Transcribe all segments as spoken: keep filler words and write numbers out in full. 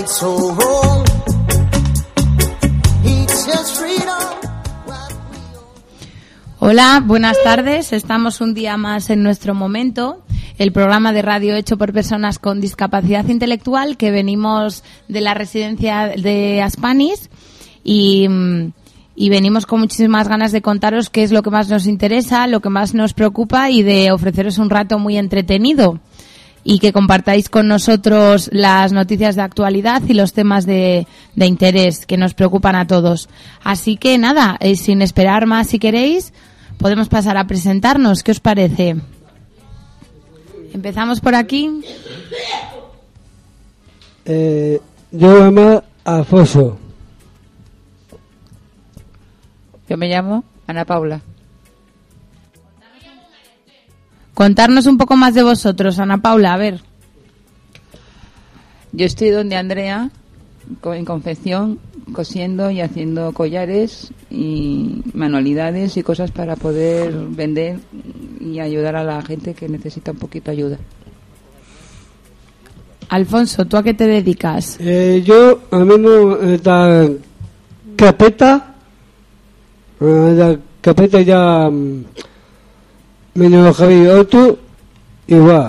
right so wrong. It's just freedom. Hola, buenas tardes. Estamos un día más en Nuestro Momento, el programa de radio hecho por personas con discapacidad intelectual que venimos de la residencia de Aspanis y, y venimos con muchísimas ganas de contaros qué es lo que más nos interesa, lo que más nos preocupa y de ofreceros un rato muy entretenido y que compartáis con nosotros las noticias de actualidad y los temas de, de interés que nos preocupan a todos. Así que nada, eh, sin esperar más, si queréis, podemos pasar a presentarnos. ¿Qué os parece? Empezamos por aquí. Eh, yo me llamo Alfonso. Yo me llamo Ana Paula. Contarnos un poco más de vosotros, Ana Paula, a ver. Yo estoy donde Andrea, en confección, cosiendo y haciendo collares y manualidades y cosas para poder vender y ayudar a la gente que necesita un poquito de ayuda. Alfonso, ¿tú a qué te dedicas? Eh, yo, a mí no, esta carpeta, la carpeta ya mm, me lo Javi otro, igual.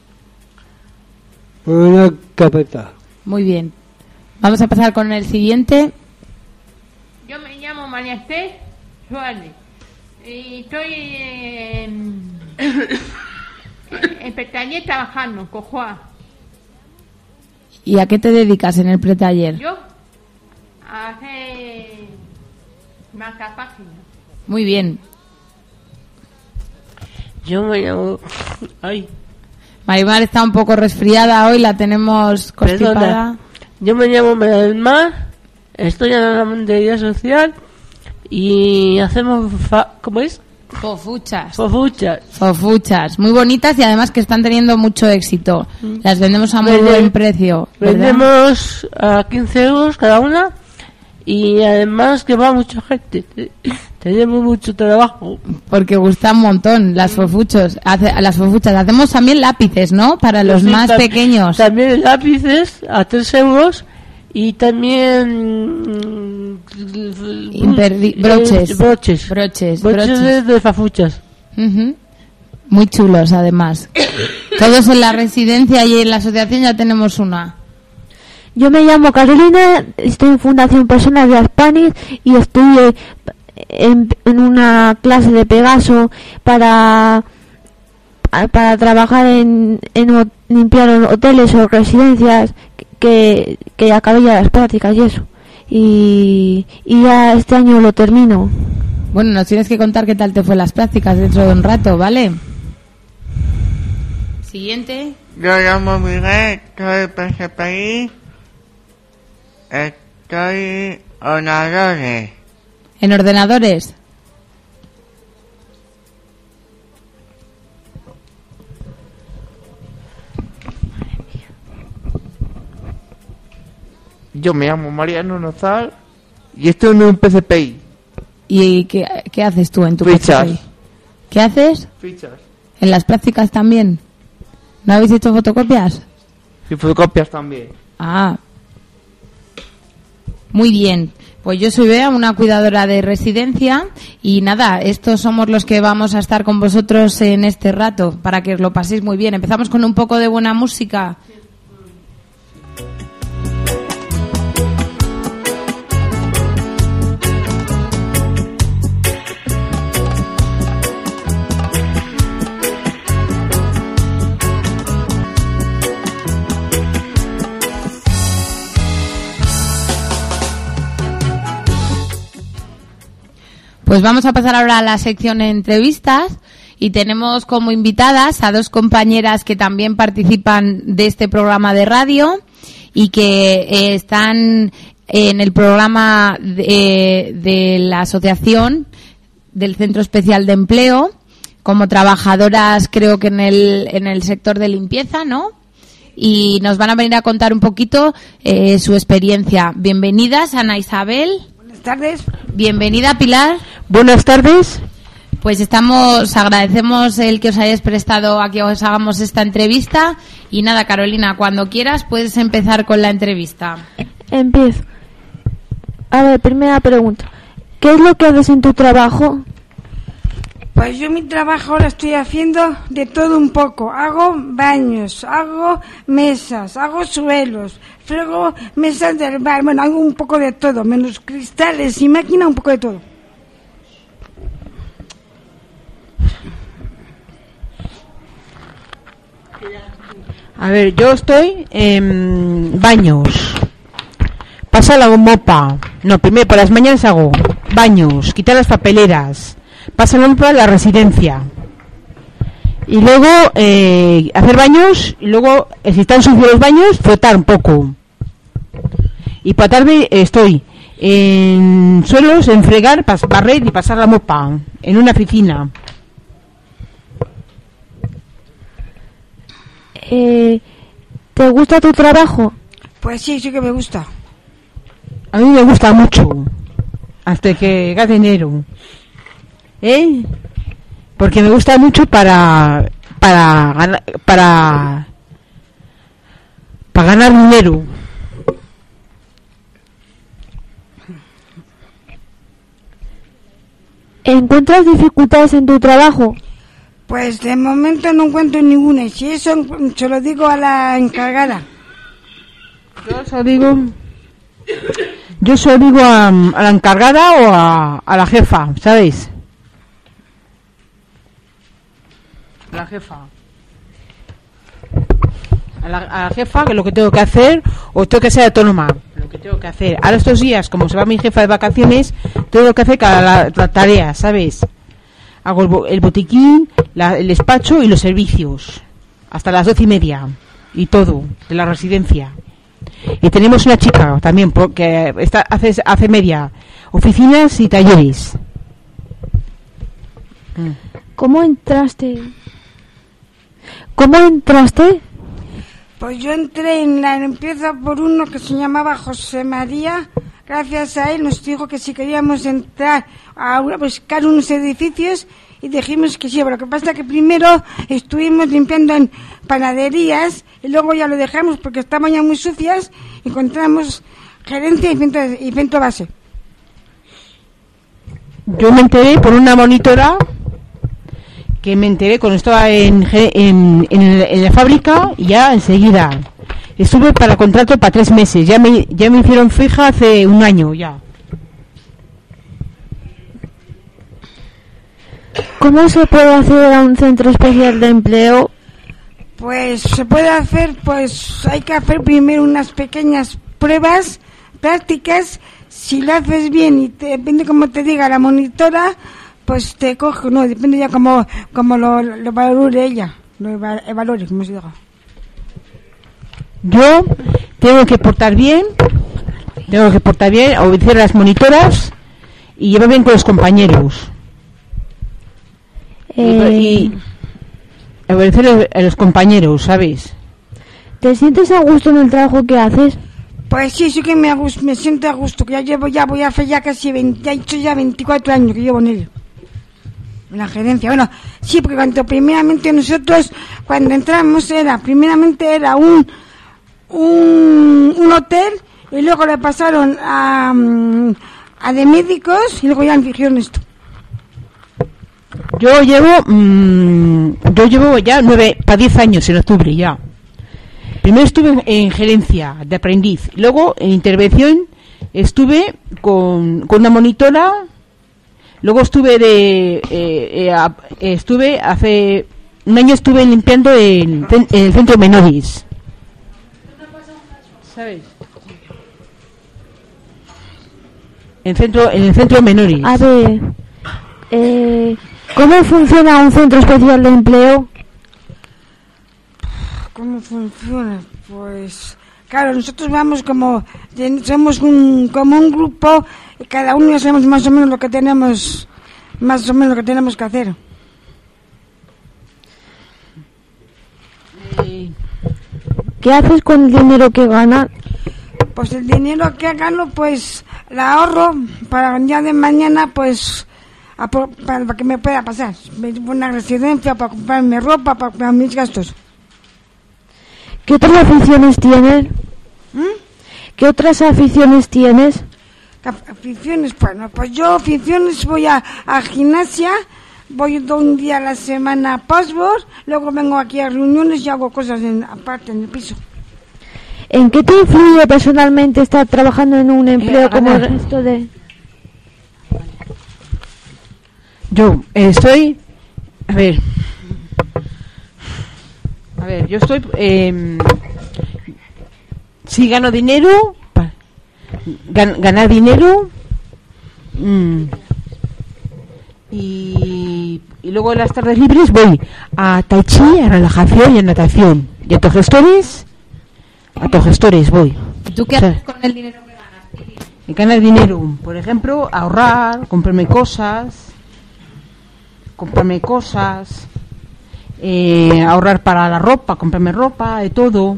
Una carpeta. Muy bien. Vamos a pasar con el siguiente. Yo me llamo María Esther Suárez y estoy en, en Pretaller trabajando, cojoa. ¿Y a qué te dedicas en el pretaller? Yo a hacer marcapáginas. Muy bien. Yo me llamo... Ay. Marimar está un poco resfriada hoy, la tenemos constipada. Perdona. Yo me llamo Medalmar, estoy en la lavandería social y hacemos... Fa... ¿Cómo es? Fofuchas. Fofuchas. Fofuchas. Muy bonitas y además que están teniendo mucho éxito. Las vendemos a muy Vende... buen precio, ¿verdad? Vendemos a quince euros cada una y además que va mucha gente. Tenemos mucho trabajo. Porque gusta un montón las fofuchos, hace, las fofuchas. Hacemos también lápices, ¿no? Para los sí, más tam- pequeños. También lápices a tres euros y también Imperdi- broches. eh, broches. Broches. Broches broches. de, de fafuchas. Uh-huh. Muy chulos, además. Todos en la residencia y en la asociación ya tenemos una. Yo me llamo Carolina, estoy en Fundación Personas de Aspanis y estoy eh, en, en una clase de Pegaso para para trabajar en, en ho- limpiar hoteles o residencias que, que acabé ya las prácticas y eso. Y, y ya este año lo termino. Bueno, nos tienes que contar qué tal te fue las prácticas dentro de un rato, ¿vale? Siguiente. Yo llamo Miguel, soy P S P I, estoy ordenadores. ¿En ordenadores? Yo me llamo Mariano Nozal y estoy en un P C P I. ¿Y qué, qué haces tú en tu Fichas. P C P I? ¿Qué haces? Fichas. ¿En las prácticas también? ¿No habéis hecho fotocopias? Y fotocopias también. Ah. Muy bien. Pues yo soy Bea, una cuidadora de residencia y nada, estos somos los que vamos a estar con vosotros en este rato para que os lo paséis muy bien. Empezamos con un poco de buena música. Pues vamos a pasar ahora a la sección entrevistas y tenemos como invitadas a dos compañeras que también participan de este programa de radio y que eh, están en el programa de, de la asociación del Centro Especial de Empleo como trabajadoras, creo que en el, en el sector de limpieza, ¿no? Y nos van a venir a contar un poquito eh, su experiencia. Bienvenidas, Ana Isabel. Buenas tardes. Bienvenida, Pilar. Buenas tardes. Pues estamos, agradecemos el que os hayáis prestado a que os hagamos esta entrevista Y nada, Carolina, cuando quieras puedes empezar con la entrevista. Empiezo. A ver, primera pregunta. ¿Qué es lo que haces en tu trabajo? Pues yo mi trabajo ahora estoy haciendo de todo un poco. Hago baños, hago mesas, hago suelos, frego mesas del bar. Bueno, hago un poco de todo, menos cristales y máquina, un poco de todo. A ver, yo estoy en baños. Pasa la mopa. No, primero por las mañanas hago baños, quitar las papeleras. Pasa la mopa a la residencia. Y luego eh, hacer baños. Y luego, eh, si están sucios los baños, frotar un poco. Y por la tarde eh, estoy en suelos, en fregar, pas, barrer y pasar la mopa. En una oficina. Eh, ¿Te gusta tu trabajo? Pues sí, sí que me gusta. A mí me gusta mucho. Hasta que gane dinero. ¿Eh? Porque me gusta mucho para para ganar para para ganar dinero. ¿Encuentras dificultades en tu trabajo? Pues de momento no encuentro ninguna. Si eso se lo digo a la encargada. Yo se lo digo. Yo se lo digo a, a la encargada o a, a la jefa, ¿sabéis? A la jefa. A la, a la jefa, que es lo que tengo que hacer, o tengo que ser autónoma. Lo que tengo que hacer. Ahora estos días, como se va mi jefa de vacaciones, tengo que hacer cada la, la tarea, ¿sabes? Hago el, el botiquín, la, el despacho y los servicios. Hasta las doce y media. Y todo, de la residencia. Y tenemos una chica también, porque está, hace, hace media. Oficinas y talleres. ¿Cómo entraste? ¿Cómo entraste? Pues yo entré en la empresa por uno que se llamaba José María. Gracias a él nos dijo que si queríamos entrar a buscar unos edificios y dijimos que sí. Pero lo que pasa es que primero estuvimos limpiando en panaderías y luego ya lo dejamos porque estaban ya muy sucias. Encontramos gerencia y centro, y centro base. Yo me enteré por una monitora que me enteré cuando estaba en, en, en, en la fábrica y ya enseguida estuve para contrato para tres meses. Ya me, ya me hicieron fija hace un año ya. ¿Cómo se puede acceder a un centro especial de empleo? Pues se puede hacer, pues hay que hacer primero unas pequeñas pruebas prácticas. Si lo haces bien y te, depende como te diga la monitora, pues te coge, no, depende ya como, como lo, lo valore ella, lo valore, como se diga. Yo tengo que portar bien, tengo que portar bien, obedecer a las monitoras y llevar bien con los compañeros. Eh... Y, y obedecer a los compañeros, ¿sabes? ¿Te sientes a gusto en el trabajo que haces? Pues sí, sí que me, me siento a gusto, que ya llevo, ya voy a hacer ya casi veinte, ya he hecho ya veinticuatro años que llevo en ello. En la gerencia. Bueno, sí, porque cuando primeramente nosotros, cuando entramos era, primeramente era un, un, un hotel y luego le pasaron a, a de médicos y luego ya hicieron esto. Yo llevo, mmm, yo llevo ya nueve, para diez años en octubre ya. Primero estuve en, en gerencia de aprendiz, luego en intervención estuve con, con una monitora. Luego estuve de eh, eh, a, estuve hace un año estuve limpiando el, el centro menores. ¿Sabes? En centro en el centro menores. A ver, eh, ¿cómo funciona un centro especial de empleo? ¿Cómo funciona? Pues claro, nosotros vamos como somos un como un grupo y cada uno ya sabemos más o menos lo que tenemos más o menos lo que tenemos que hacer. ¿Qué haces con el dinero que ganas? Pues el dinero que gano pues la ahorro para el día de mañana pues a, para, para que me pueda pasar una residencia, para comprarme ropa, para comprar mis gastos. ¿Qué otras aficiones tienes? ¿Mm? ¿Qué otras aficiones tienes? Aficiones, bueno, pues yo aficiones voy a, a gimnasia, voy un día a la semana a Password, luego vengo aquí a reuniones y hago cosas en, aparte en el piso. ¿En qué te influye personalmente estar trabajando en un empleo Eh, como el Ana. resto de...? Yo eh, estoy... A ver... A ver, yo estoy... Eh, si gano dinero... pa- gan- ganar dinero... mm, y, y luego en las tardes libres voy a tai chi, a relajación y a natación. Y a autogestores... A autogestores voy. ¿Y tú qué O sea, haces con el dinero que ganas? y ganar dinero, por ejemplo, ahorrar, comprarme cosas, comprarme cosas, eh, ahorrar para la ropa, comprarme ropa, de todo.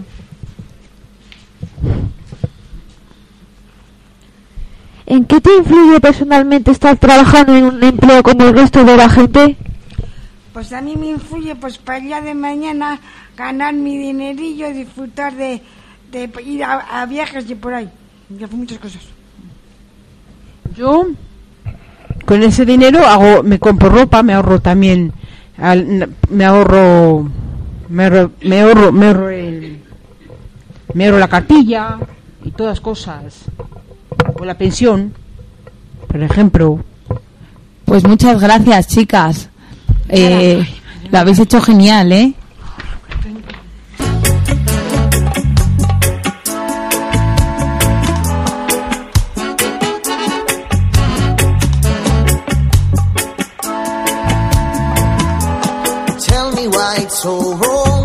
¿En qué te influye personalmente estar trabajando en un empleo como el resto de la gente? Pues a mí me influye, pues para el día de mañana ganar mi dinerillo y disfrutar de, de ir a, a viajes y por ahí, y hacer muchas cosas. Yo con ese dinero hago, me compro ropa, me ahorro también, al- me ahorro, me ahorro, me ahorro, me ahorro, el- me ahorro la cartilla y todas cosas, o la pensión, por ejemplo. Pues muchas gracias, chicas. Eh, lo habéis hecho genial, ¿eh? Tell me why it's so wrong.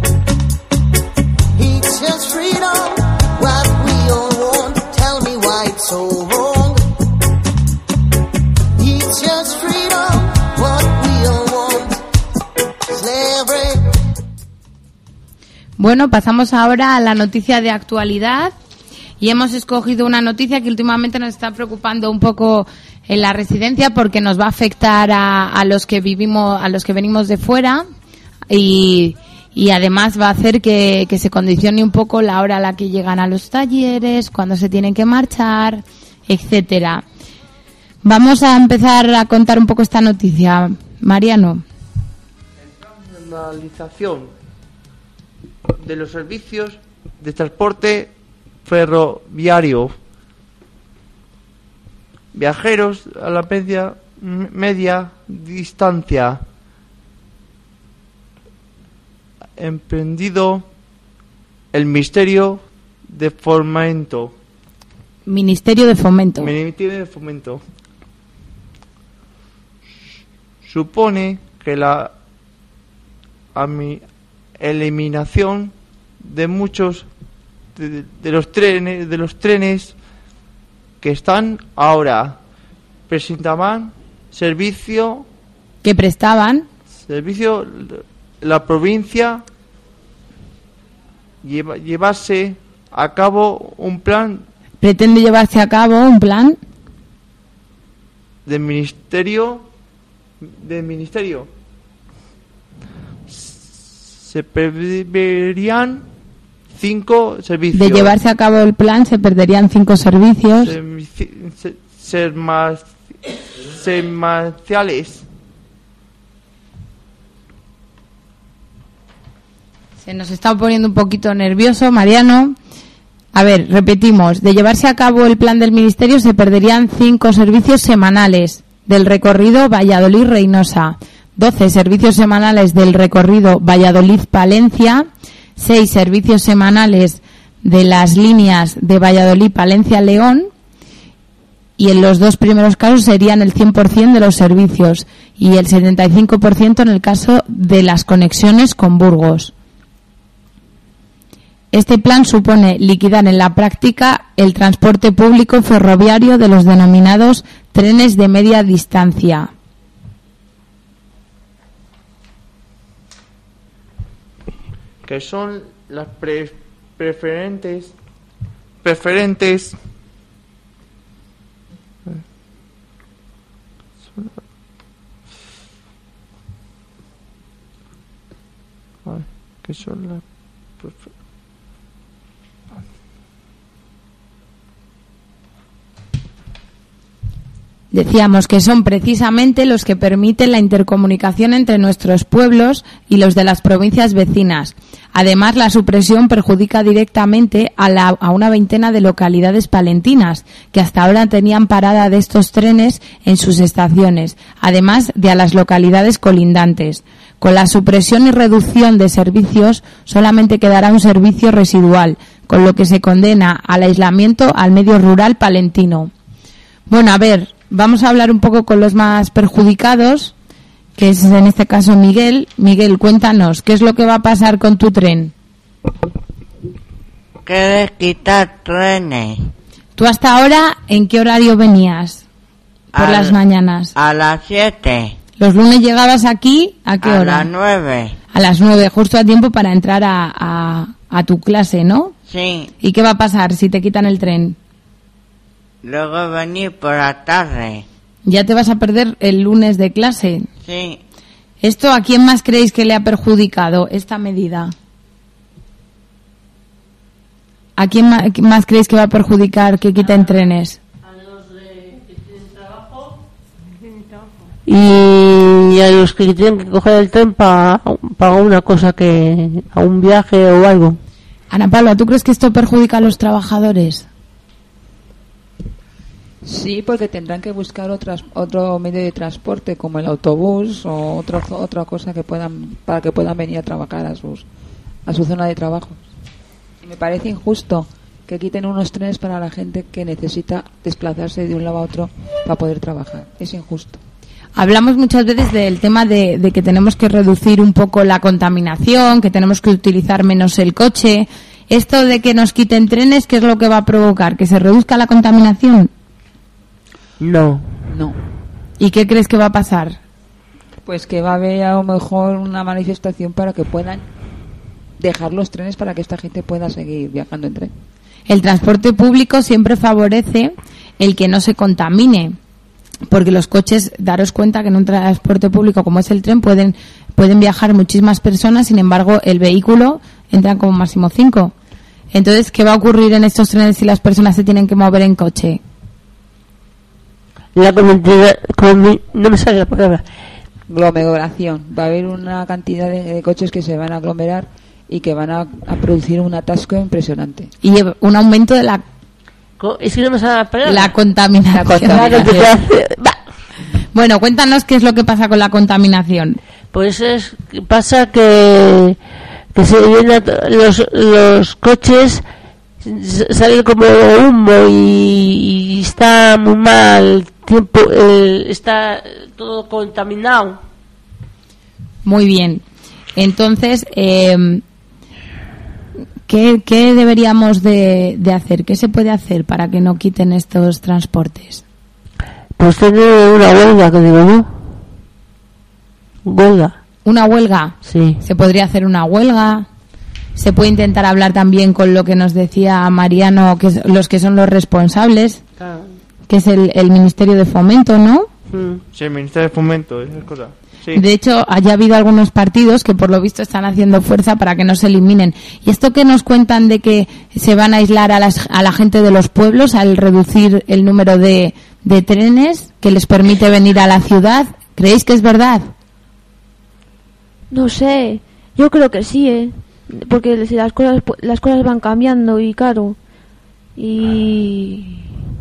It's just freedom, what we all want. Tell me why it's so wrong. It's just freedom, what we all want. Slavery. Bueno, pasamos ahora a la noticia de actualidad y hemos escogido una noticia que últimamente nos está preocupando un poco en la residencia porque nos va a afectar a, a los que vivimos, a los que venimos de fuera y, y además va a hacer que, que se condicione un poco la hora a la que llegan a los talleres, cuando se tienen que marchar, etcétera. Vamos a empezar a contar un poco esta noticia. Mariano. Nacionalización de los servicios de transporte ferroviario. Viajeros a la media, media distancia. Emprendido el Ministerio de Fomento. Ministerio de Fomento. Ministerio de Fomento. Supone que la ami- eliminación de muchos de, de los trenes de los trenes que están ahora presentaban servicio Que prestaban. servicio la provincia lleva, llevarse a cabo un plan Pretende llevarse a cabo un plan del ministerio del ministerio se perderían cinco servicios de llevarse a cabo el plan, se perderían cinco servicios. Servici- se- serma- semenciales. Se nos está poniendo un poquito nervioso, Mariano. A ver, repetimos. De llevarse a cabo el plan del Ministerio se perderían cinco servicios semanales del recorrido Valladolid-Reynosa, doce servicios semanales del recorrido Valladolid-Palencia, seis servicios semanales de las líneas de Valladolid-Palencia-León, y en los dos primeros casos serían el cien por ciento de los servicios y el setenta y cinco por ciento en el caso de las conexiones con Burgos. Este plan supone liquidar en la práctica el transporte público ferroviario de los denominados trenes de media distancia. Que son las pre- preferentes preferentes Ay, que son las prefer- Decíamos que son precisamente los que permiten la intercomunicación entre nuestros pueblos y los de las provincias vecinas. Además, la supresión perjudica directamente a, la, a una veintena de localidades palentinas que hasta ahora tenían parada de estos trenes en sus estaciones, además de a las localidades colindantes. Con la supresión y reducción de servicios, solamente quedará un servicio residual, con lo que se condena al aislamiento al medio rural palentino. Bueno, a ver, vamos a hablar un poco con los más perjudicados, que es en este caso Miguel. Miguel, cuéntanos, ¿qué es lo que va a pasar con tu tren? ¿Quieres quitar trenes? ¿Tú hasta ahora en qué horario venías? Por Al- las mañanas. A las siete. Los lunes llegabas aquí, ¿a qué A hora? las nueve. A las nueve, justo a tiempo para entrar a, a, a tu clase, ¿no? Sí. ¿Y qué va a pasar si te quitan el tren? Luego venir por la tarde. Ya te vas a perder el lunes de clase. Sí. ¿Esto a quién más creéis que le ha perjudicado esta medida? ¿A quién ma- más creéis que va a perjudicar que quiten trenes? Y a los que tienen que coger el tren para una cosa que a un viaje o algo. Ana Paula, ¿tú crees que esto perjudica a los trabajadores? Sí, porque tendrán que buscar otras, otro medio de transporte como el autobús o otra otra cosa que puedan para que puedan venir a trabajar a sus a su zona de trabajo. Y me parece injusto que quiten unos trenes para la gente que necesita desplazarse de un lado a otro para poder trabajar. Es injusto. Hablamos muchas veces del tema de, de que tenemos que reducir un poco la contaminación, que tenemos que utilizar menos el coche. Esto de que nos quiten trenes, ¿qué es lo que va a provocar? ¿Que se reduzca la contaminación? No. No. ¿Y qué crees que va a pasar? Pues que va a haber a lo mejor una manifestación para que puedan dejar los trenes para que esta gente pueda seguir viajando en tren. El transporte público siempre favorece el que no se contamine, porque los coches, daros cuenta que en un transporte público como es el tren pueden pueden viajar muchísimas personas, sin embargo el vehículo entran como máximo cinco. Entonces, ¿qué va a ocurrir en estos trenes si las personas se tienen que mover en coche? La comunidad, comi- no me sale la palabra. Aglomeración. Va a haber una cantidad de, de coches que se van a aglomerar y que van a, a producir un atasco impresionante. Y un aumento de la Co- Es que no me sale la palabra. la contaminación. La contaminación. Bueno, cuéntanos qué es lo que pasa con la contaminación. Pues es pasa que que se llenan los los coches, s- sale como humo y, y está muy mal tiempo, eh, está todo contaminado. Muy bien. Entonces, eh, ¿qué, qué deberíamos de, de hacer? ¿Qué se puede hacer para que no quiten estos transportes? Pues tener una huelga, que digo yo. Huelga. ¿Una huelga? Sí. Se podría hacer una huelga. Se puede intentar hablar también con lo que nos decía Mariano, que es, los que son los responsables, que es el, el Ministerio de Fomento, ¿no? Sí, el Ministerio de Fomento, esas cosas. Sí. De hecho, haya habido algunos partidos que por lo visto están haciendo fuerza para que no se eliminen. ¿Y esto que nos cuentan de que se van a aislar a, las, a la gente de los pueblos al reducir el número de, de trenes que les permite venir a la ciudad? ¿Creéis que es verdad? No sé, yo creo que sí, ¿eh? Porque si las cosas las cosas van cambiando y claro, y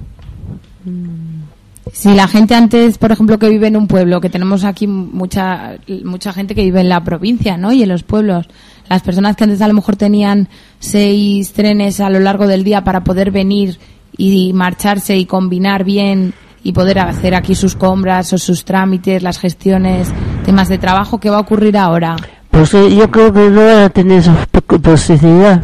Si la gente antes, por ejemplo, que vive en un pueblo, que tenemos aquí mucha mucha gente que vive en la provincia, ¿no? Y en los pueblos, las personas que antes a lo mejor tenían seis trenes a lo largo del día para poder venir y marcharse y combinar bien y poder hacer aquí sus compras o sus trámites, las gestiones, temas de trabajo, ¿qué va a ocurrir ahora? Pues eh, yo creo que no van a tener esa po- posibilidad.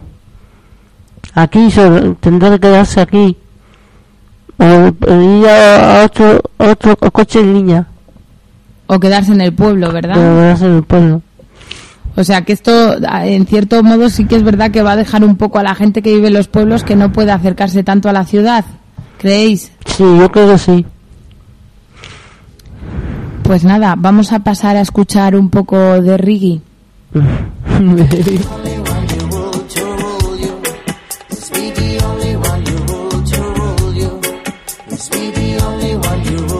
Aquí solo, tendrá que quedarse aquí. O o ir a a otro, a otro coche en línea. O quedarse en el pueblo, ¿verdad? Pero quedarse en el pueblo. O sea que esto, en cierto modo, sí que es verdad que va a dejar un poco a la gente que vive en los pueblos que no puede acercarse tanto a la ciudad. ¿Creéis? Sí, yo creo que sí. Pues nada, vamos a pasar a escuchar un poco de reggae. Sweetie, only one you hold to roll you. Sweetie, only one you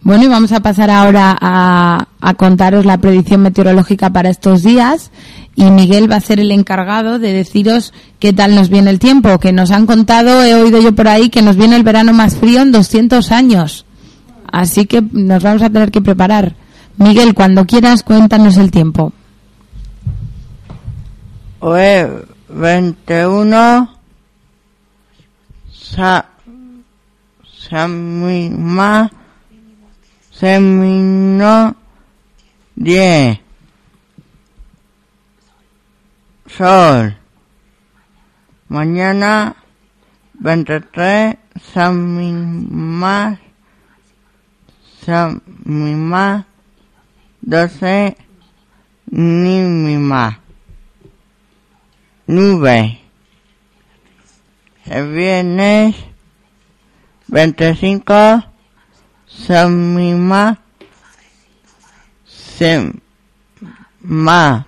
Bueno, y vamos a pasar ahora a, a contaros la predicción meteorológica para estos días, y Miguel va a ser el encargado de deciros qué tal nos viene el tiempo, que nos han contado, he oído yo por ahí, que nos viene el verano más frío en doscientos años. Así que nos vamos a tener que preparar. Miguel, cuando quieras, cuéntanos el tiempo. Hoy veintiuno, sa, samima, semino, diez, sol, mañana veintitrés, samima, samima, doce, nimima. Nube. El viernes veinticinco, Samima, Sema,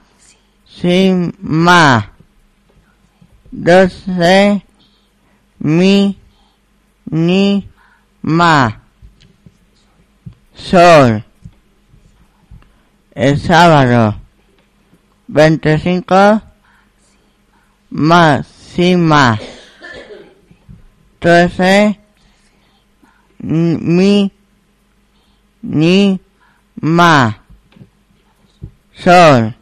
Sima, doce, Mi, Ni, Ma, Sol. El sábado veinticinco, Máxima, trece, Mi, Ni, Ma, Sol.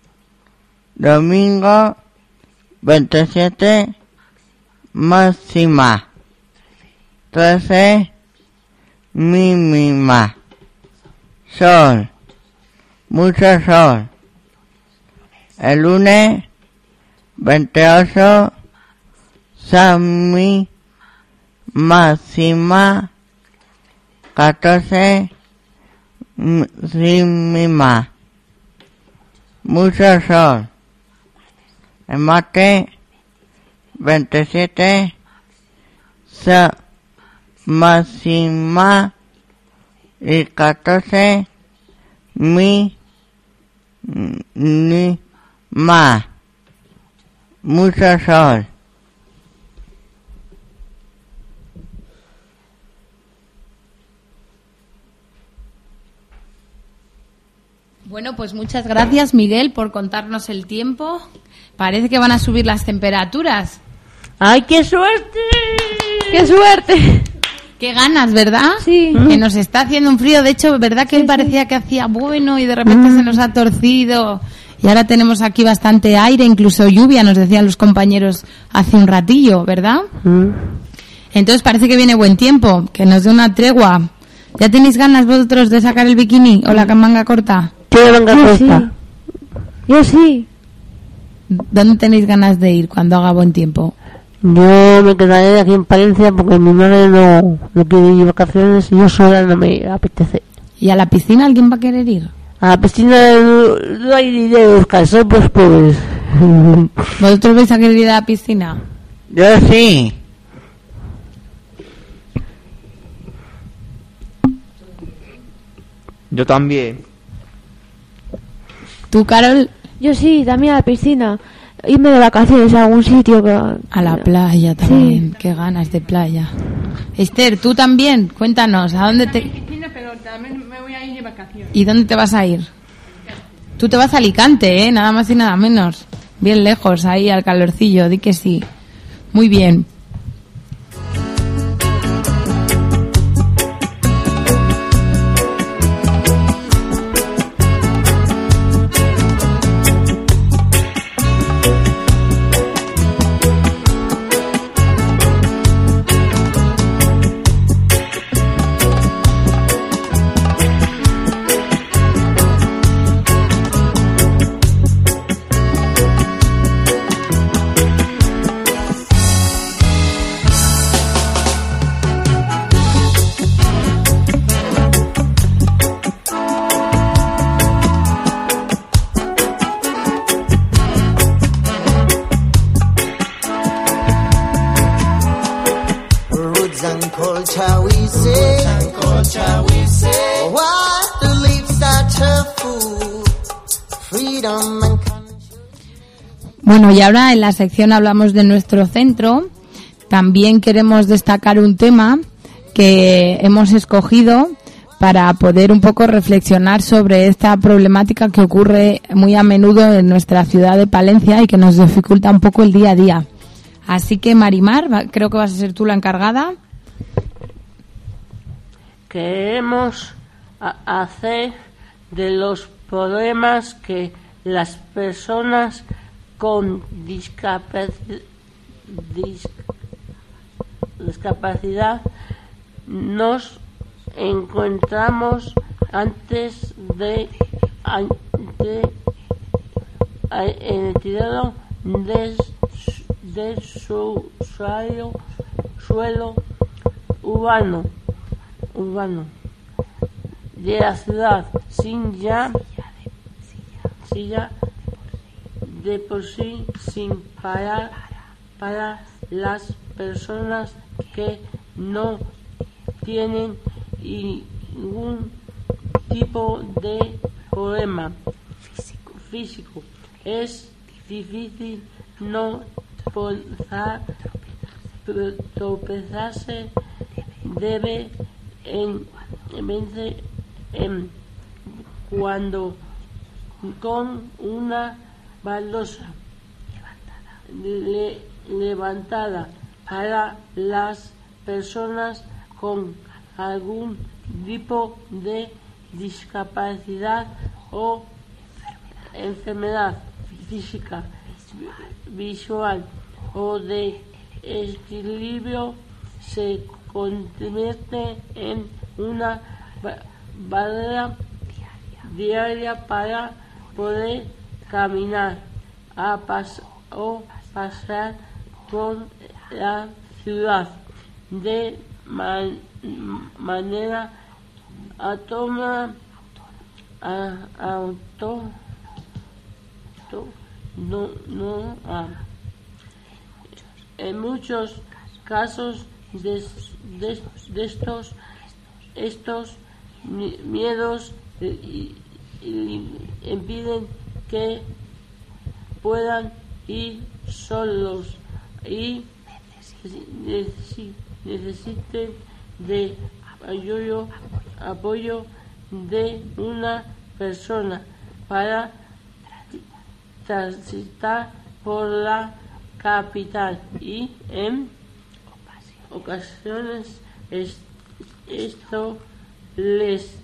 Domingo veintisiete, Máxima, trece, Mínima, Sol, mucho sol. El lunes veintiocho, Sami, máxima, catorce, mínima, mucho sol. El martes veintisiete, Sa, máxima, y catorce, mi, ni, ma, mucho sol. Bueno, pues muchas gracias, Miguel, por contarnos el tiempo. Parece que van a subir las temperaturas. ¡Ay, qué suerte! ¡Qué suerte! Qué ganas, ¿verdad? Sí. Que nos está haciendo un frío. De hecho, ¿verdad que hoy parecía que hacía bueno y de repente se nos ha torcido? Y ahora tenemos aquí bastante aire, incluso lluvia, nos decían los compañeros hace un ratillo, ¿verdad? Entonces parece que viene buen tiempo, que nos dé una tregua. ¿Ya tenéis ganas vosotros de sacar el bikini o la manga corta? ¿Qué manga Yo corta? sí. Yo sí. ¿Dónde tenéis ganas de ir cuando haga buen tiempo? Yo me quedaré aquí en Palencia porque mi madre no, no quiere ir de vacaciones y yo sola no me apetece. ¿Y a la piscina alguien va a querer ir? A la piscina no, no hay dinero, Oscar, son pues pobres. ¿Vosotros vais a querer ir a la piscina? Yo sí. Yo también. ¿Tú, Carol? Yo sí, también a la piscina. Irme de vacaciones a algún sitio. Que... A la playa también. Sí. Qué ganas de playa. Esther, ¿tú también? Cuéntanos, ¿a dónde te...? Piscina, pero también me voy a ir de vacaciones. ¿Y dónde te vas a ir? Tú te vas a Alicante, ¿eh? Nada más y nada menos. Bien lejos, ahí al calorcillo, di que sí. Muy bien. Bueno, y ahora en la sección hablamos de nuestro centro. También queremos destacar un tema que hemos escogido para poder un poco reflexionar sobre esta problemática que ocurre muy a menudo en nuestra ciudad de Palencia y que nos dificulta un poco el día a día. Así que, Marimar, creo que vas a ser tú la encargada. Queremos hacer de los problemas que las personas con discapacidad, discapacidad nos encontramos antes de, de en el tirado de, de su suelo, suelo urbano urbano de la ciudad, sin ya, sin ya de por sí, sin parar para las personas que no tienen ningún tipo de problema físico. físico. Es difícil no forzar, tropezarse, debe en, en, en cuando con una baldosa le, levantada para las personas con algún tipo de discapacidad o enfermedad física, visual o de equilibrio, se convierte en una barrera diaria para poder caminar a pas o pasar por la ciudad de man manera autónoma, auto, auto, no, no, ah. En muchos casos de, de, de estos estos miedos y, y impiden que puedan ir solos y necesiten de apoyo, apoyo de una persona para transitar por la capital y en ocasiones es, esto les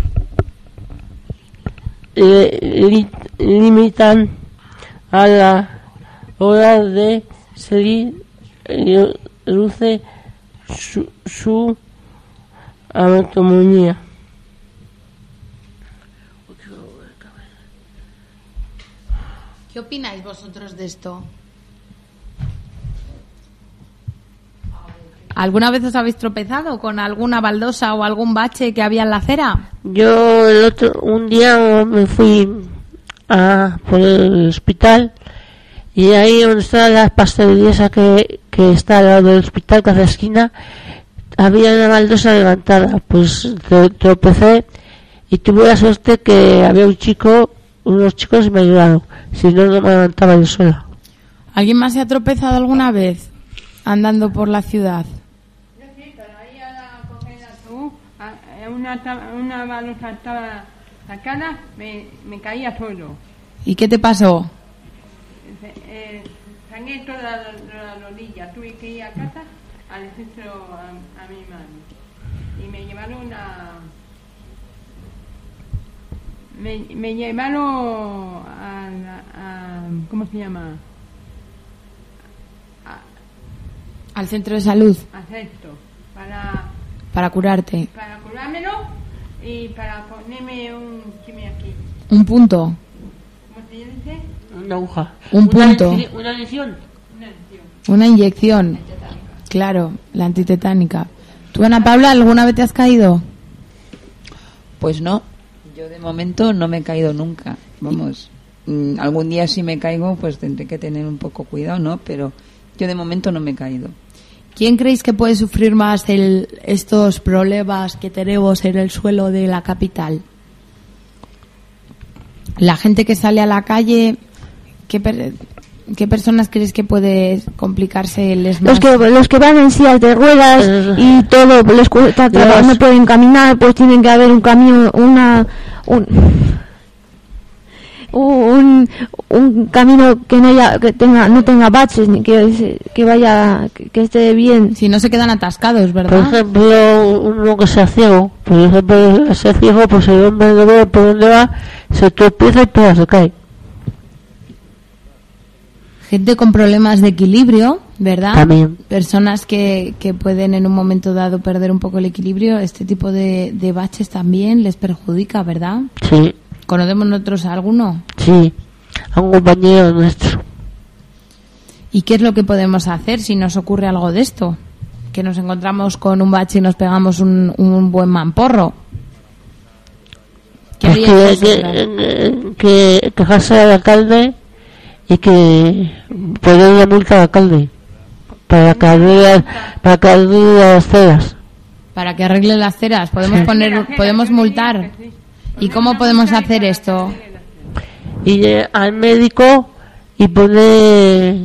eh, li, limitan a la hora de seguir luce su, su autonomía. ¿Qué opináis vosotros de esto? ¿Alguna vez os habéis tropezado con alguna baldosa o algún bache que había en la acera? Yo el otro un día me fui a por el hospital y ahí donde está la pastelería esa que, que está al lado del hospital, cada esquina, había una baldosa levantada. Pues tropecé y tuve la suerte que había un chico, unos chicos me ayudaron. Si no, no me levantaba yo sola. ¿Alguien más se ha tropezado alguna vez andando por la ciudad? Yo sí, pero ahí a la cogida tú, a una, una baldosa estaba sacada, me, me caía solo. ¿Y qué te pasó? Eh, sangré toda la, la rodilla, tuve que ir a casa al centro a, a mi madre y me llevaron a me, me llevaron a, a, a ¿cómo se llama? A, al centro de salud. Al centro para para curarte. Para curármelo y para ponerme un chime aquí. Un punto. ¿Cómo se dice? Una aguja. Un punto. Una, una inyección. Una inyección. Una inyección. Claro, la antitetánica. ¿Tú, Ana Paula, alguna vez te has caído? Pues no. Yo de momento no me he caído nunca. Vamos, mm, algún día si me caigo, pues tendré que tener un poco cuidado, ¿no? Pero yo de momento no me he caído. ¿Quién creéis que puede sufrir más el, estos problemas que tenemos en el suelo de la capital? La gente que sale a la calle, que per- ¿Qué personas crees que puede complicárseles Los más? que los que van en sillas de ruedas y todo les cuesta trabajo, no pueden caminar, pues tienen que haber un camino, una un un, un camino que no haya, que tenga no tenga baches ni que que vaya que, que esté bien. Si no se quedan atascados, ¿verdad? Por ejemplo, uno que sea ciego, por ejemplo, sea ciego, pues el hombre no ve por dónde va, se tropieza y pues se cae. Gente con problemas de equilibrio, ¿verdad? También. Personas que, que pueden en un momento dado perder un poco el equilibrio. Este tipo de, de baches también les perjudica, ¿verdad? Sí. ¿Conocemos nosotros a alguno? Sí, a un compañero nuestro. ¿Y qué es lo que podemos hacer si nos ocurre algo de esto? Que nos encontramos con un bache y nos pegamos un, un buen mamporro. ¿Qué Pues haríais que, vosotras? que, que quejarse al alcalde y que poner una multa al alcalde para que arregle, para que arregle las ceras. Para que arregle las ceras. Podemos Sí. poner, podemos multar. ¿Y cómo podemos hacer esto? Y eh, al médico y poner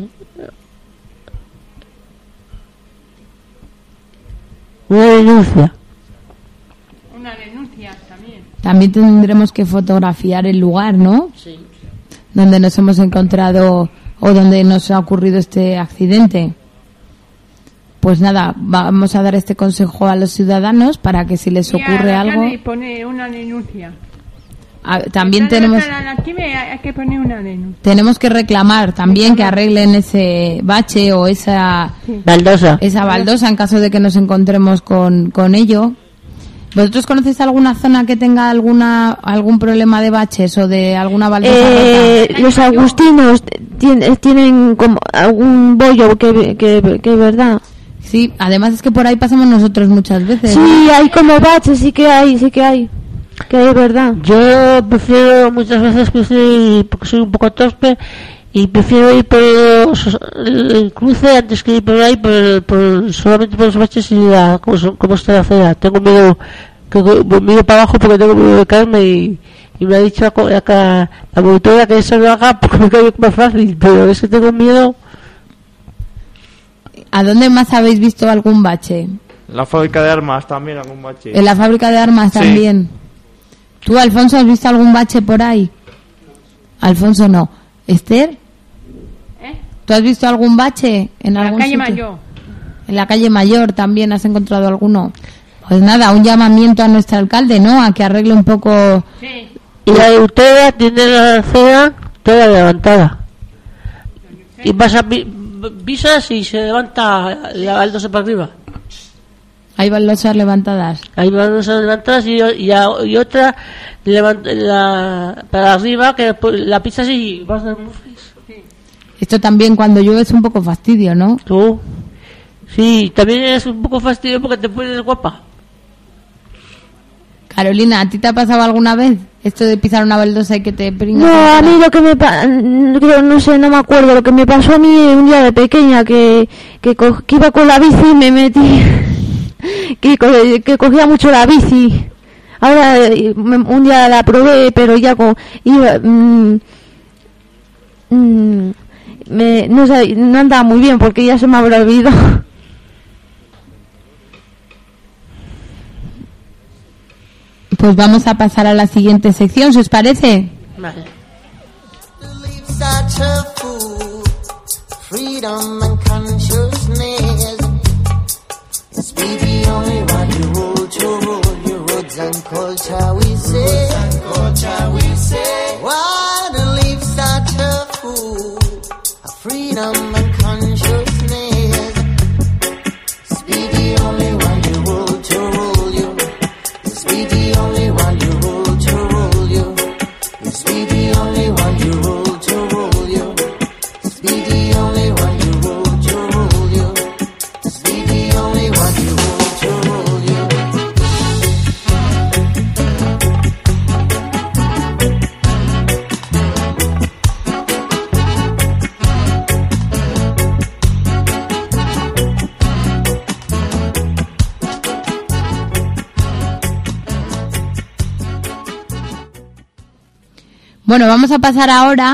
una denuncia. Una denuncia también. También tendremos que fotografiar el lugar, ¿no? Sí. Donde nos hemos encontrado o donde nos ha ocurrido este accidente. Pues nada, vamos a dar este consejo a los ciudadanos para que si les Y a ocurre la algo, calle pone una denuncia. a- también Está tenemos levantada la actividad, hay que poner una denuncia. tenemos que reclamar también que arreglen ese bache o esa baldosa, esa baldosa en caso de que nos encontremos con, con ello. ¿Vosotros conocéis alguna zona que tenga alguna algún problema de baches o de alguna baldosa Eh, rota? los agustinos tienen, tienen como algún bollo que que que verdad. Sí, además es que por ahí pasamos nosotros muchas veces. Sí, hay como baches, sí que hay, sí que hay. Que es verdad. Yo prefiero muchas veces que soy, porque soy un poco torpe, y prefiero ir por los- el cruce antes que ir por ahí, por, por- solamente por los baches y la, cómo, son- cómo está la acera. Tengo miedo, que que- miro para abajo porque tengo miedo de caerme y, y me ha dicho la, co- la, ca- la monitora que eso lo haga porque me caigo más fácil, pero es que tengo miedo. ¿A dónde más habéis visto algún bache? La fábrica de armas también, algún bache. En la fábrica de armas Sí. también. ¿Tú, Alfonso, has visto algún bache por ahí? Alfonso no. ¿Esther? ¿Eh? ¿Tú has visto algún bache en La algún calle sitio? Mayor. En la calle Mayor también has encontrado alguno. Pues nada, un llamamiento a nuestro alcalde, ¿no? A que arregle un poco. Sí. Y la autora tiene la acera toda levantada. Y vas a pi- pisas y se levanta la baldosa para arriba. Hay baldosas levantadas. Hay baldosas levantadas y, y, a- y otra levant- la, para arriba que la pisas y vas de mufis. Esto también cuando llueve es un poco fastidio, ¿no? Tú. Sí, también es un poco fastidio porque te pones guapa. Carolina, ¿a ti te ha pasado alguna vez esto de pisar una baldosa y que te pringa? No, a mí lo que me pa- creo, no sé, no me acuerdo, lo que me pasó a mí un día de pequeña, que, que, co- que iba con la bici y me metí, que, co- que cogía mucho la bici. Ahora, eh, me- un día la probé, pero ya con, iba, mm, mm, me, no sé, no andaba muy bien porque ya se me habrá olvidado. Pues vamos a pasar a la siguiente sección, ¿si os parece? Vale. Such a fool, freedom and consciousness. It's be the only one you rule to rule your roots and culture, we say. Culture, we say. Why to leave such a fool, a freedom and consciousness. It's be the only one you rule to rule you. It's be the only one you rule to rule you. It's be the only one you rule to rule you. It's be the only one you rule to rule you. It's be the only one you rule to rule you. Bueno, vamos a pasar ahora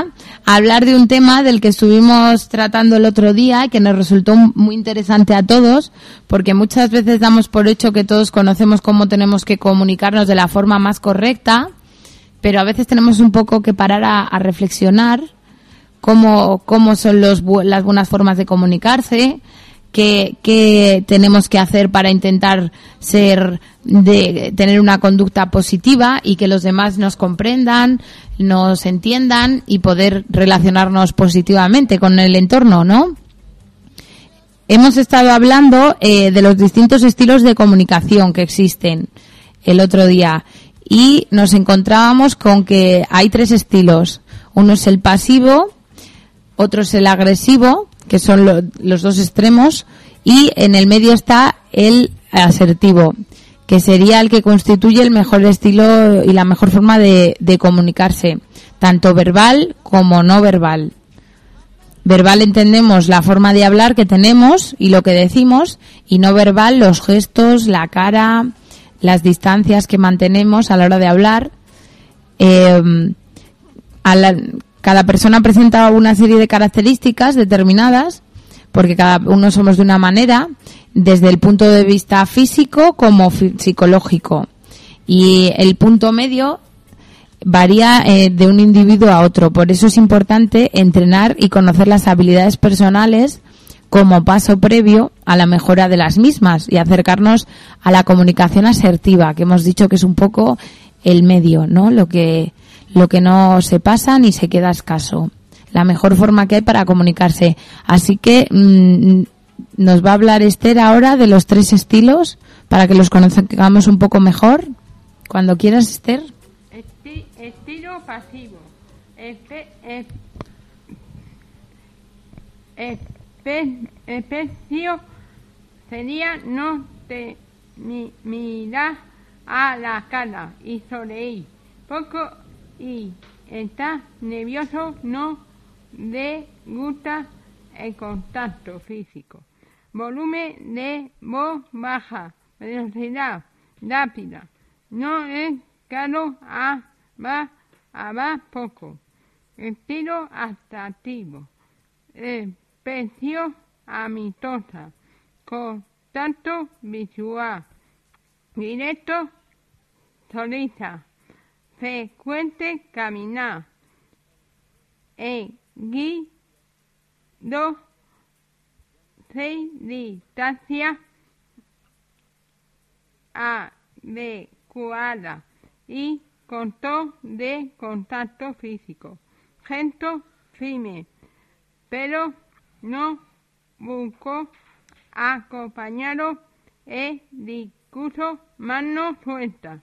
hablar de un tema del que estuvimos tratando el otro día y que nos resultó muy interesante a todos, porque muchas veces damos por hecho que todos conocemos cómo tenemos que comunicarnos de la forma más correcta, pero a veces tenemos un poco que parar a, a reflexionar cómo, cómo son los, las buenas formas de comunicarse, qué, qué tenemos que hacer para intentar ser de tener una conducta positiva y que los demás nos comprendan, nos entiendan y poder relacionarnos positivamente con el entorno, ¿no? Hemos estado hablando eh, de los distintos estilos de comunicación que existen el otro día y nos encontrábamos con que hay tres estilos. Uno es el pasivo, otro es el agresivo, que son lo, los dos extremos, y en el medio está el asertivo, que sería el que constituye el mejor estilo y la mejor forma de, de comunicarse, tanto verbal como no verbal. Verbal entendemos la forma de hablar que tenemos y lo que decimos, y no verbal los gestos, la cara, las distancias que mantenemos a la hora de hablar. Eh, a la, cada persona presenta una serie de características determinadas, porque cada uno somos de una manera, desde el punto de vista físico como fi- psicológico. Y el punto medio varía eh, de un individuo a otro. Por eso es importante entrenar y conocer las habilidades personales como paso previo a la mejora de las mismas y acercarnos a la comunicación asertiva, que hemos dicho que es un poco el medio, ¿no? Lo que, lo que no se pasa ni se queda escaso. La mejor forma que hay para comunicarse. Así que mmm, nos va a hablar Esther ahora de los tres estilos para que los conozcamos un poco mejor. Cuando quieras, Esther. Esti- estilo pasivo. Espe- es- espe- especio sería no te mi- mirar a la cara y sonreír poco y estar nervioso, no le gusta el contacto físico. Volumen de voz baja, velocidad rápida, no es caro a va a va poco. Estilo atractivo, expresión amistosa, contacto visual, directo, sonrisa, frecuente caminar, erguido, seis distancia adecuada y control de contacto físico. Gesto firme, pero no busco acompañado el discurso mano suelta.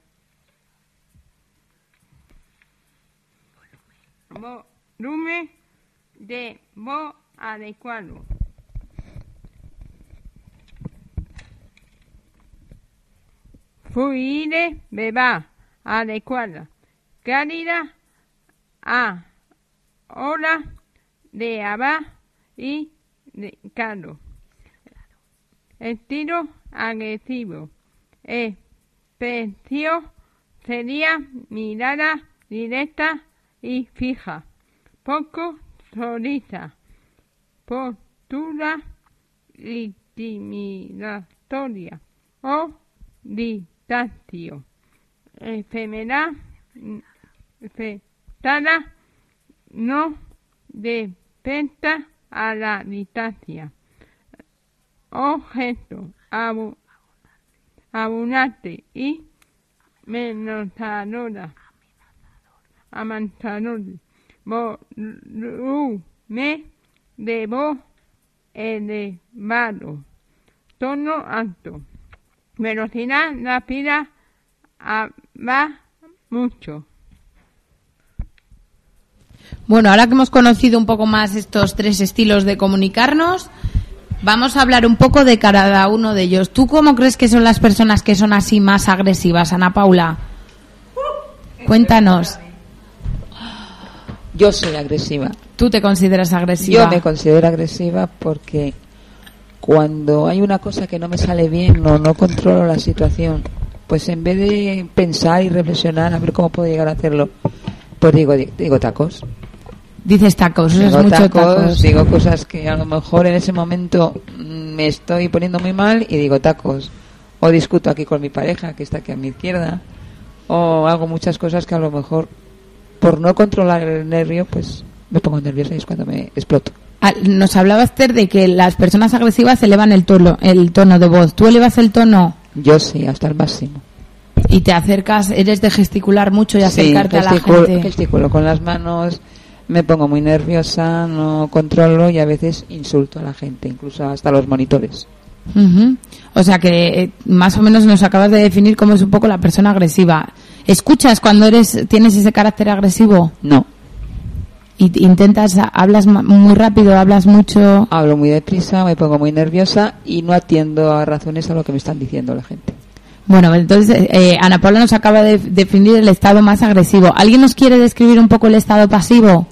Volumen de voz adecuado. Fluidez verbal adecuada. Calidad a hora de hablar y de calor. Estilo agresivo. Expresión sería mirada directa y fija. Poco sonrisa. Postura intimidatoria o distancia. Enfermedad afectada no despierta a la distancia. Objeto abu, abundante y amenazadora. Amenazador. Volumen de voz elevado. Tono alto. Velocidad rápida va mucho. Bueno, ahora que hemos conocido un poco más estos tres estilos de comunicarnos, vamos a hablar un poco de cada uno de ellos. ¿Tú cómo crees que son las personas que son así más agresivas, Ana Paula? Cuéntanos. Yo soy agresiva. ¿Tú te consideras agresiva? Yo me considero agresiva porque cuando hay una cosa que no me sale bien o no controlo la situación, pues en vez de pensar y reflexionar a ver cómo puedo llegar a hacerlo, pues digo, digo tacos. Dices tacos, eso Digo es mucho tacos, tacos. digo cosas que a lo mejor en ese momento me estoy poniendo muy mal y digo tacos. O discuto aquí con mi pareja, que está aquí a mi izquierda. O hago muchas cosas que a lo mejor, por no controlar el nervio, pues me pongo nerviosa y es cuando me exploto. Ah, nos hablaba Esther de que las personas agresivas elevan el tono, el tono de voz. ¿Tú elevas el tono? Yo sí, hasta el máximo. Y te acercas, eres de gesticular mucho y Sí, acercarte a la gesticulo, gente. gesticulo con las manos, me pongo muy nerviosa, no controlo y a veces insulto a la gente, incluso hasta los monitores. Ujú. O sea que eh, más o menos nos acabas de definir cómo es un poco la persona agresiva. ¿Escuchas cuando eres tienes ese carácter agresivo? No. ¿Y intentas, hablas ma- muy rápido, hablas mucho? Hablo muy deprisa, me pongo muy nerviosa y no atiendo a razones a lo que me están diciendo la gente. Bueno, entonces eh, Ana Paula nos acaba de definir el estado más agresivo. ¿Alguien nos quiere describir un poco el estado pasivo?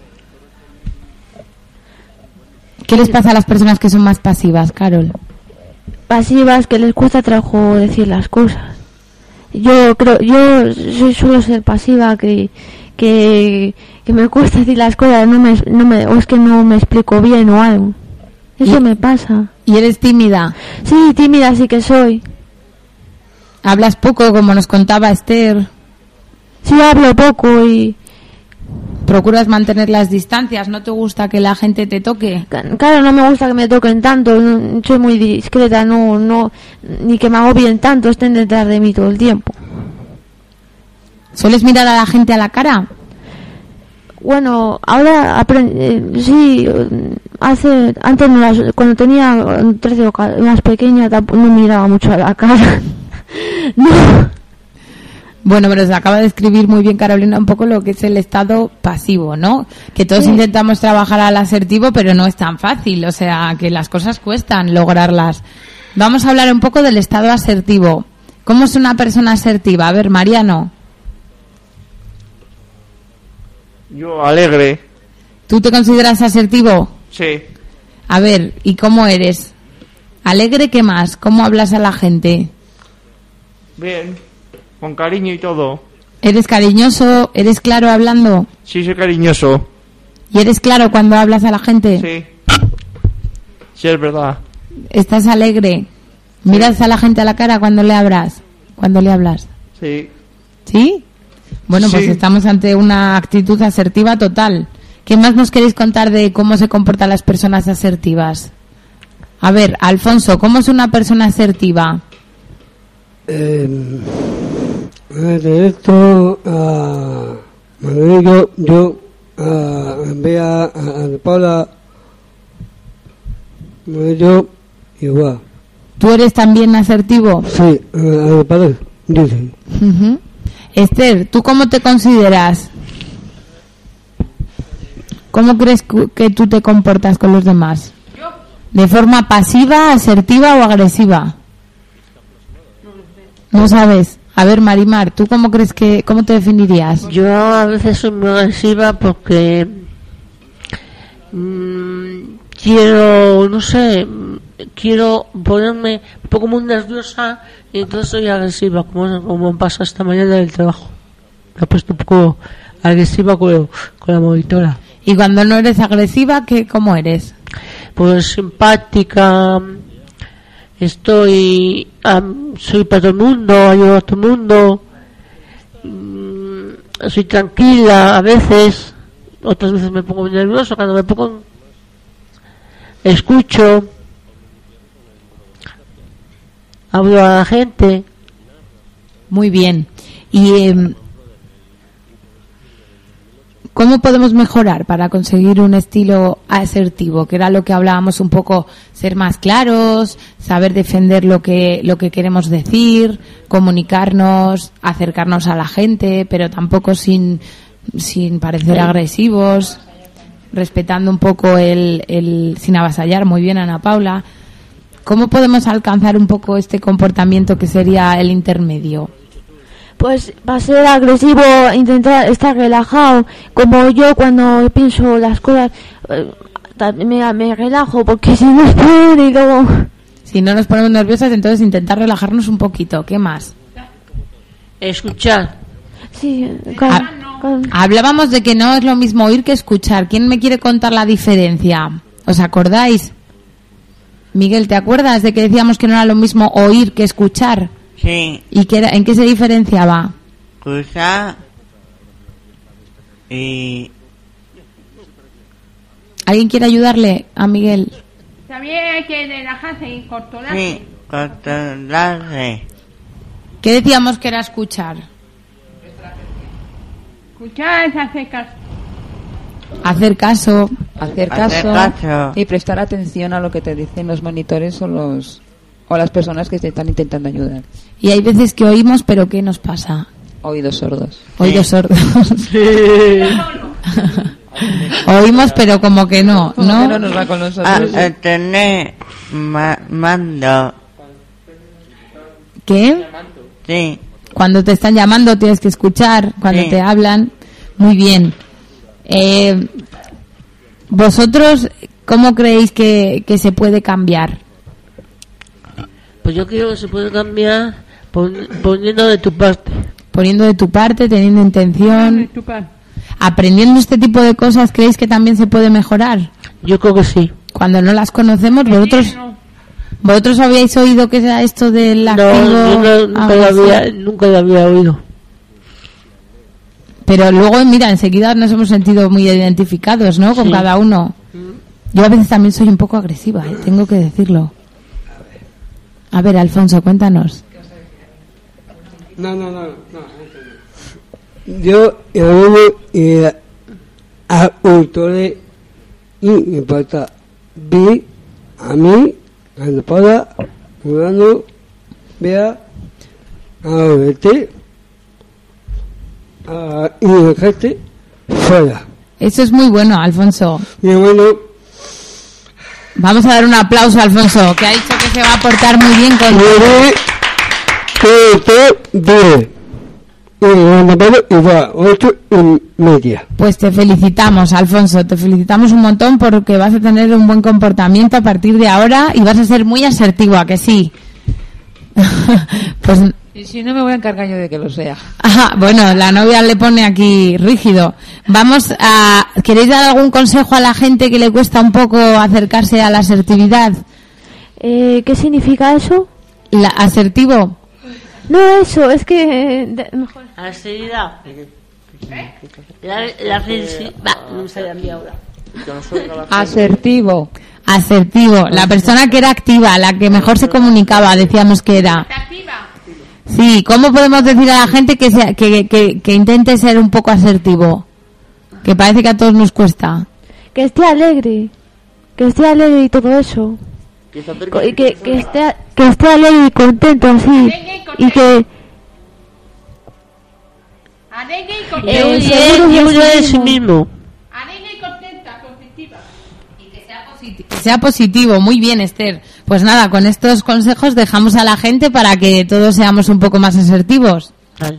¿Qué les pasa a las personas que son más pasivas, Carol? Pasivas, que les cuesta trabajo decir las cosas. Yo creo, yo soy, suelo ser pasiva, que, que, que me cuesta decir las cosas, no me, no me, o es que no me explico bien o algo. Eso ¿Y, me pasa. ¿Y eres tímida? Sí, tímida sí que soy. ¿Hablas poco, como nos contaba Esther? Sí, hablo poco y... ¿Procuras mantener las distancias? ¿No te gusta que la gente te toque? Claro, no me gusta que me toquen tanto, no, soy muy discreta, no, no, ni que me agobien tanto, estén detrás de mí todo el tiempo. ¿Sueles mirar a la gente a la cara? Bueno, ahora aprendí, sí, hace, antes no las, cuando tenía trece o más pequeña tampoco, no miraba mucho a la cara. No. Bueno, pero se acaba de escribir muy bien Carolina un poco lo que es el estado pasivo, ¿no? Que todos Sí. intentamos trabajar al asertivo, pero no es tan fácil, o sea, que las cosas cuestan lograrlas. Vamos a hablar un poco del estado asertivo. ¿Cómo es una persona asertiva? A ver, Mariano, Yo alegre. ¿tú te consideras asertivo? Sí. A ver, ¿y cómo eres? ¿Alegre qué más? ¿Cómo hablas a la gente? Bien. Con cariño y todo. ¿Eres cariñoso? ¿Eres claro hablando? Sí, soy cariñoso. ¿Y eres claro cuando hablas a la gente? Sí. Sí, es verdad. ¿Estás alegre? ¿Miras a la gente a la cara cuando le hablas? Cuando le hablas. Sí. ¿Sí? Bueno, pues Sí. estamos ante una actitud asertiva total. ¿Qué más nos queréis contar de cómo se comportan las personas asertivas? A ver, Alfonso, ¿cómo es una persona asertiva? Eh, de esto, a Manuel, yo, yo a Bea, a, a Paula, yo igual. ¿Tú eres también asertivo? Sí, a, a padre, dice. Ujú. Esther, ¿tú cómo te consideras? ¿Cómo crees cu- que tú te comportas con los demás? ¿De forma pasiva, asertiva o agresiva? No sabes. A ver, Marimar, ¿tú cómo crees que, cómo te definirías? Yo a veces soy muy agresiva porque mm, quiero, no sé, mm, quiero ponerme un poco muy nerviosa y entonces soy agresiva, como, como pasa esta mañana del trabajo. Me he puesto un poco agresiva con, con la monitora. Y cuando no eres agresiva, ¿qué, cómo eres? Pues simpática, estoy, um, soy para todo el mundo, ayudo a todo el mundo, mm, soy tranquila a veces, otras veces me pongo muy nervioso, cuando me pongo escucho, hablo a la gente. Muy bien. Y eh, ¿cómo podemos mejorar para conseguir un estilo asertivo? Que era lo que hablábamos un poco, ser más claros, saber defender lo que lo que queremos decir, comunicarnos, acercarnos a la gente, pero tampoco sin sin parecer agresivos, respetando un poco el, el sin avasallar. Muy bien, Ana Paula. ¿Cómo podemos alcanzar un poco este comportamiento que sería el intermedio? Pues va a ser agresivo, intentar estar relajado, como yo cuando pienso las cosas, eh, me, me relajo, porque si no es peor y luego... Si no nos ponemos nerviosas, entonces intentar relajarnos un poquito. ¿Qué más? Escuchar. Sí, ca- ca- Hablábamos de que no es lo mismo oír que escuchar. ¿Quién me quiere contar la diferencia? ¿Os acordáis? Miguel, ¿te acuerdas de que decíamos que no era lo mismo oír que escuchar? Sí. ¿Y qué era, en qué se diferenciaba? Escuchar y... ¿Alguien quiere ayudarle a Miguel? También hay que relajarse y controlarse. Sí, controlarse. ¿Qué decíamos que era escuchar? Escuchar es hacer caso. Hacer caso. Hacer Hacer caso, caso. y prestar atención a lo que te dicen los monitores o los o las personas que te están intentando ayudar. Y hay veces que oímos, pero ¿qué nos pasa? Oídos sordos. Oídos sordos. Oímos, pero como que no, Como ¿no? que no nos va con A, nosotros. a tener ma- mando. ¿Qué? Sí. Cuando te están llamando tienes que escuchar, cuando Sí. te hablan. Muy bien. Eh, ¿Vosotros cómo creéis que, que se puede cambiar? Pues yo creo que se puede cambiar pon- poniendo de tu parte. Poniendo de tu parte, teniendo intención, Tu par. aprendiendo este tipo de cosas, ¿creéis que también se puede mejorar? Yo creo que sí. Cuando no las conocemos, vosotros vosotros habíais oído que sea esto del No, activo. yo no- nunca, algo lo así? había, nunca lo había oído. Pero luego, mira, enseguida nos hemos sentido muy identificados, ¿no? Con Sí. cada uno. Yo a veces también soy un poco agresiva, ¿eh? Tengo que decirlo. A ver, Alfonso, cuéntanos. No, no, no, no. Yo, yo y a autores y importa vi a mí, a la espada, jugando, vea, a verte, a y la gente fuera. Eso es muy bueno, Alfonso. Y bueno, Vamos a dar un aplauso a Alfonso, que ha dicho que se va a portar muy bien con... mire que usted ve. Y cuando puedo, igual, ocho y media. Pues te felicitamos, Alfonso, te felicitamos un montón porque vas a tener un buen comportamiento a partir de ahora y vas a ser muy asertivo, ¿a que sí? Pues... Y si no, me voy a encargar yo de que lo sea. Ajá, bueno, la novia le pone aquí rígido. Vamos a... ¿Queréis dar algún consejo a la gente que le cuesta un poco acercarse a la asertividad? Eh, ¿Qué significa eso? La, ¿Asertivo? No, eso, es que... eh, de- mejor. La seriedad. La, la sensi- Va, no me sale a mí ahora. Asertivo. Asertivo. La persona que era activa, la que mejor se comunicaba, decíamos que era. Sí, ¿cómo podemos decir a la gente que, sea, que, que, que intente ser un poco asertivo? Que parece que a todos nos cuesta. Que esté alegre. Que esté alegre y todo eso. Co- Y que, que, esté, que esté alegre y contento así. Y que... Alegre y Y contenta. un- seguro y de uno sí de sí mismo. mismo. Alegre y contenta, positiva. Que sea positivo, muy bien, Esther. Pues nada, con estos consejos dejamos a la gente para que todos seamos un poco más asertivos. Vale.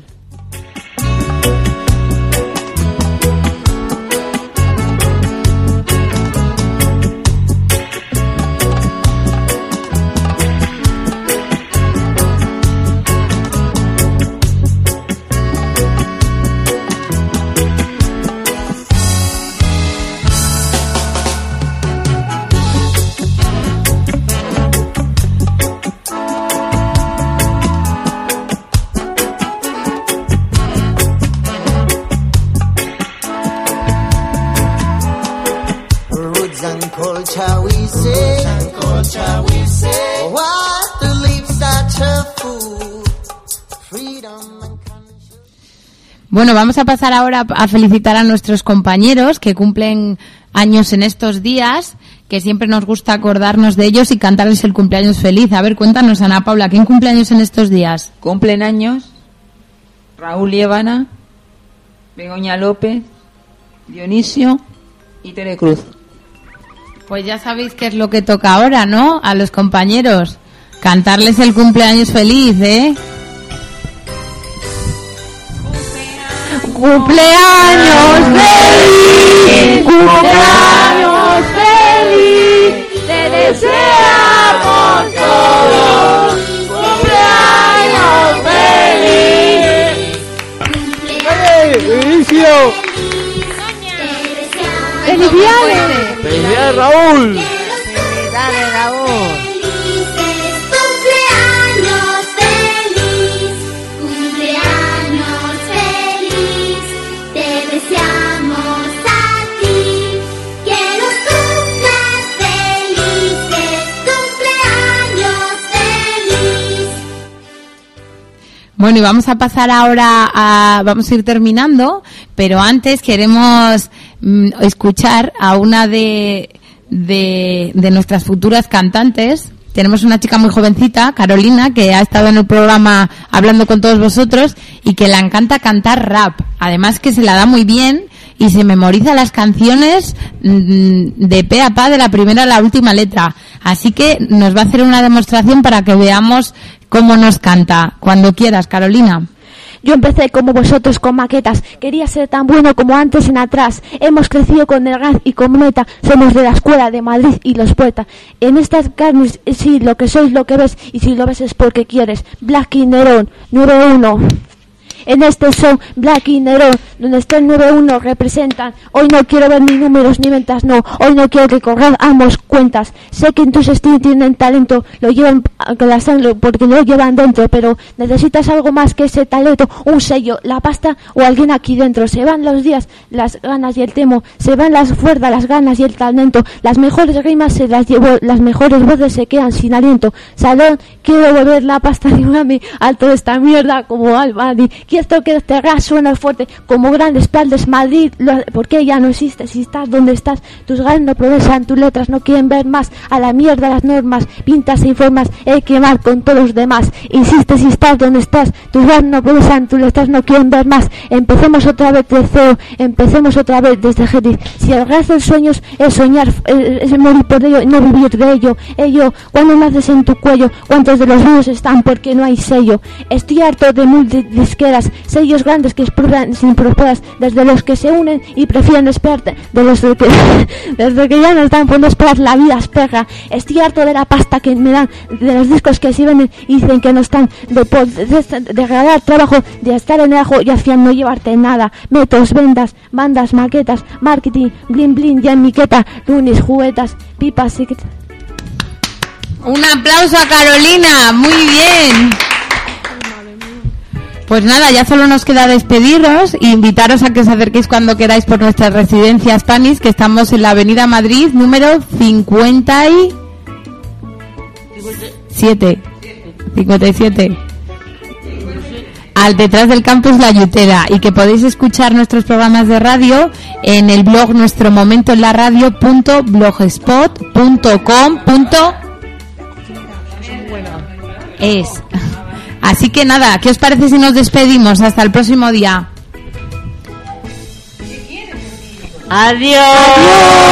Roots and culture we say, culture we say. What the leaves that her food, freedom and conscience. Bueno, vamos a pasar ahora a felicitar a nuestros compañeros que cumplen años en estos días, que siempre nos gusta acordarnos de ellos y cantarles el cumpleaños feliz. A ver, cuéntanos, Ana Paula, ¿quién cumple años en estos días? Cumplen años Raúl Lievana, Begoña López, Dionisio y Tere Cruz. Pues ya sabéis qué es lo que toca ahora, ¿no? A los compañeros. Cantarles el cumpleaños feliz, ¿eh? ¡Cumpleaños feliz! ¡Cumpleaños feliz! ¡Te deseamos todos! ¡Cumpleaños feliz! ¡Felicidades! ¡Felicidades, Raúl! Dale, Raúl. Cumpleaños feliz, cumpleaños feliz, te deseamos a ti, que los cumplas felices, cumpleaños feliz. Bueno, y vamos a pasar ahora a... Vamos a ir terminando, pero antes queremos mm, escuchar a una de... De, de nuestras futuras cantantes. Tenemos una chica muy jovencita, Carolina, que ha estado en el programa hablando con todos vosotros y que le encanta cantar rap. Además que se la da muy bien y se memoriza las canciones mmm, de pe a pa, de la primera a la última letra. Así que nos va a hacer una demostración para que veamos cómo nos canta. Cuando quieras, Carolina. Yo empecé como vosotros con maquetas, quería ser tan bueno como antes en atrás. Hemos crecido con el gas y con meta, somos de la escuela de Madrid y los poetas. En estas carnes, sí, lo que sois, lo que ves, y si lo ves es porque quieres. Black y Nerón, nueve uno. En este son Black y Nerón, donde está el nueve uno, representan. Hoy no quiero ver ni números ni ventas, no. Hoy no quiero que corramos cuentas. Sé que en tus estilos tienen talento, lo llevan con la sangre porque lo llevan dentro, pero necesitas algo más que ese talento, un sello, la pasta o alguien aquí dentro. Se van los días, las ganas y el temo, se van las fuerzas, las ganas y el talento. Las mejores rimas se las llevo, las mejores voces se quedan sin aliento. Salón, quiero volver la pasta y mami, alto de esta mierda como Albany. Quiero que este gas suena fuerte como grandes espaldas Madrid, lo, porque ya no existe. Si estás donde estás, tus ganas no progresan, tus letras no quieren ver más. A la mierda las normas, pintas e informas, hay que quemar con todos los demás. Insiste si estás donde estás, tus ganas no progresan, tus letras no quieren ver más. Empecemos otra vez de cero, empecemos otra vez desde Génesis. Si el resto de sueños es soñar, es, es morir por ello y no vivir de ello. Ello, cuando naces en tu cuello, cuántos de los míos están porque no hay sello. Estoy harto de multidisqueras, sellos grandes que exploran sin prosperas, desde los que se unen y prefieren esperarte, de los que desde que ya no están por no esperar, la vida es perra. Estoy harto de la pasta que me dan, de los discos que si venden y dicen que no están, de, de, de, de regalar trabajo, de estar en el ajo y al final no llevarte nada. Métodos, vendas, bandas, maquetas, marketing, blin blin, ya en miqueta, lunes, juguetas, pipas y... Un aplauso a Carolina, muy bien. Pues nada, ya solo nos queda despediros e invitaros a que os acerquéis cuando queráis por nuestra residencia Spanish, que estamos en la Avenida Madrid, número cincuenta y siete. cincuenta y siete. Al detrás del campus La Yutera, y que podéis escuchar nuestros programas de radio en el blog nuestro momento en la radio punto blogspot punto com punto es. Así que nada, ¿qué os parece si nos despedimos? Hasta el próximo día. Adiós. Adiós.